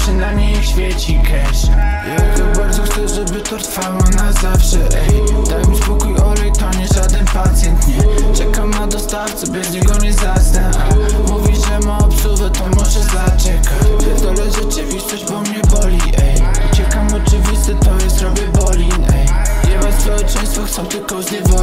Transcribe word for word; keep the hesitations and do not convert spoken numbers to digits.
przynajmniej niech świeci cash. Ja tak bardzo chcę, żeby to trwało na zawsze, ej. Daj mi spokój, olej, to nie żaden pacjent, nie. Czekam na dostawcę, bez niego nie zasnę. A mówi, że ma obsługę, to może zaczekać. Pierdolę rzeczywistość, bo mnie boli, ej. Uciekam oczywiste, to jest robię bolin, ej. Jebać społeczeństwo, chcą tylko zniewolić.